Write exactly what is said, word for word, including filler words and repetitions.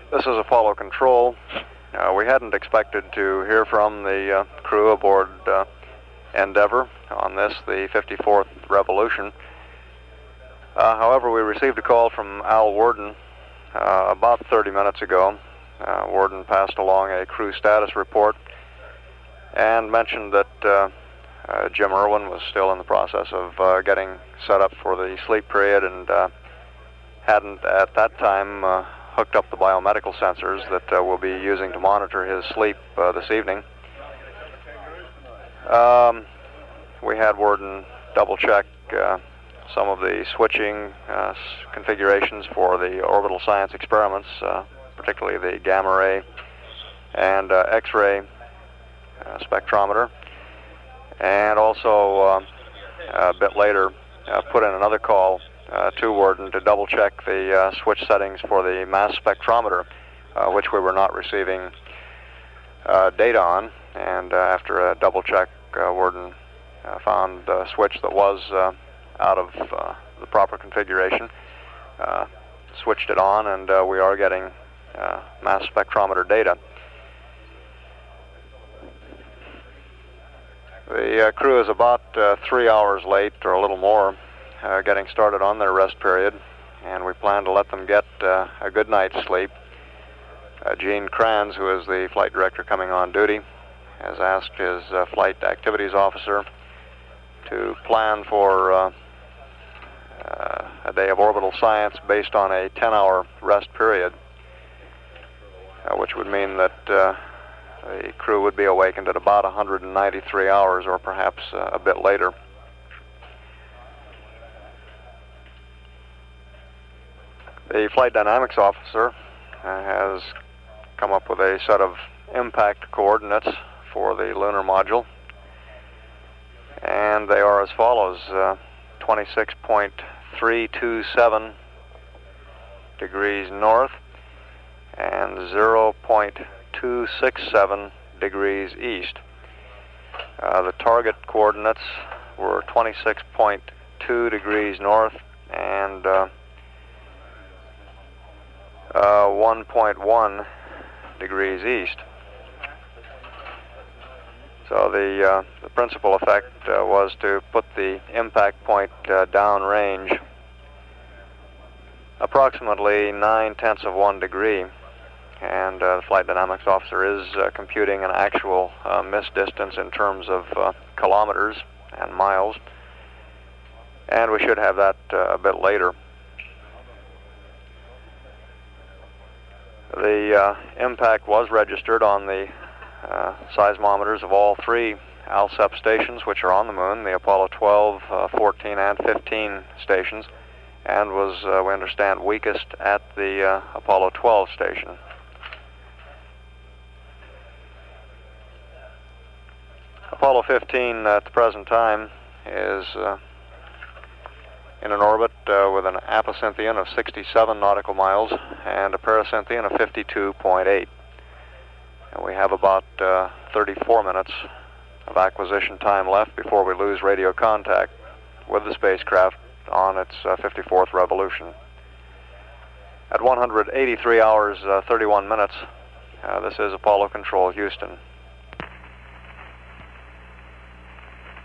This is Apollo Control. Uh, we hadn't expected to hear from the uh, crew aboard uh, Endeavour on this, the fifty-fourth Revolution. Uh, however, we received a call from Al Worden uh, about thirty minutes ago. Uh, Worden passed along a crew status report and mentioned that uh, uh, Jim Irwin was still in the process of uh, getting set up for the sleep period and uh, hadn't at that time uh, hooked up the biomedical sensors that uh, we'll be using to monitor his sleep uh, this evening. Um, we had Worden double check uh, some of the switching uh, configurations for the orbital science experiments, uh, particularly the gamma ray and uh, X-ray uh, spectrometer, and also uh, a bit later uh, put in another call uh, to Worden to double check the uh, switch settings for the mass spectrometer, uh, which we were not receiving uh, data on. And uh, after a double check, uh, Worden uh, found a switch that was uh, out of uh, the proper configuration, uh, switched it on, and uh, we are getting uh, mass spectrometer data. The uh, crew is about uh, three hours late, or a little more, uh, getting started on their rest period, and we plan to let them get uh, a good night's sleep. Uh, Gene Kranz, who is the flight director coming on duty, has asked his uh, flight activities officer to plan for uh, uh, a day of orbital science based on a ten-hour rest period, uh, which would mean that uh, the crew would be awakened at about one hundred ninety-three hours, or perhaps uh, a bit later. The flight dynamics officer uh, has come up with a set of impact coordinates for the lunar module, and they are as follows: uh, twenty-six point three two seven degrees north and zero point two six seven degrees east. Uh, the target coordinates were twenty-six point two degrees north and uh, uh, one point one degrees east. So the, uh, the principal effect uh, was to put the impact point uh, downrange approximately nine-tenths of one degree. And uh, the flight dynamics officer is uh, computing an actual uh, miss distance in terms of uh, kilometers and miles, and we should have that uh, a bit later. The uh, impact was registered on the uh, seismometers of all three ALSEP stations, which are on the moon, the Apollo twelve, uh, fourteen, and fifteen stations, and was, uh, we understand, weakest at the uh, Apollo twelve station. Apollo fifteen at the present time is uh, in an orbit uh, with an apocynthion of sixty-seven nautical miles and a pericynthion of fifty-two point eight. And we have about uh, thirty-four minutes of acquisition time left before we lose radio contact with the spacecraft on its uh, fifty-fourth revolution. At one hundred eighty-three hours, uh, thirty-one minutes, uh, this is Apollo Control, Houston.